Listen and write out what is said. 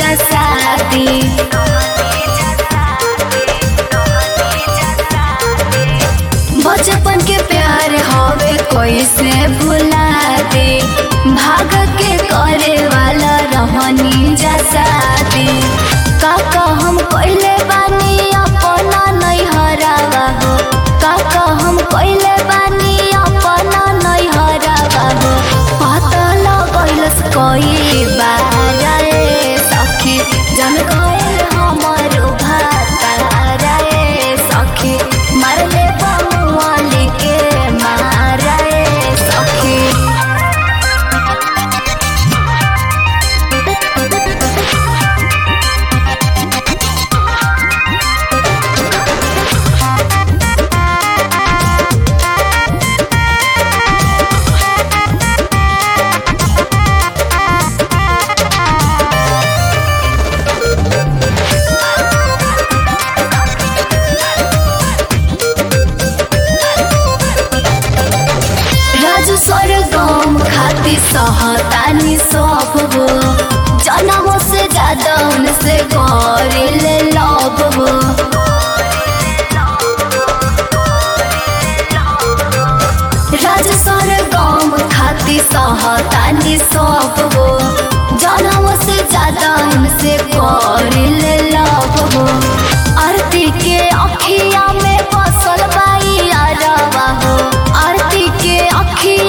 शादी। बचपन के प्यार हवे कैसे भुला दे, भाग के करे वाला रहनी जा शादी। काका हम कइले बानी अपना नैहरावा हो, काका हम कइले बानी अपना नैहरावा हो। पता लगैलस कई बार रे सखी, जन गइल हमर भातार रे सखी, मारले बमुआली के मार रे सखी। राजू स्वर्गम खाती सहतानी सब हो, जनमों से ज्यादा उनसे करिले लव हो। राजू स्वर्गम खाती सहतानी सब हो, जनमों से ज्यादा उनसे करिले लव हो। आरती के अखिया में बसल बाई अरवा हो, आरती के अखिया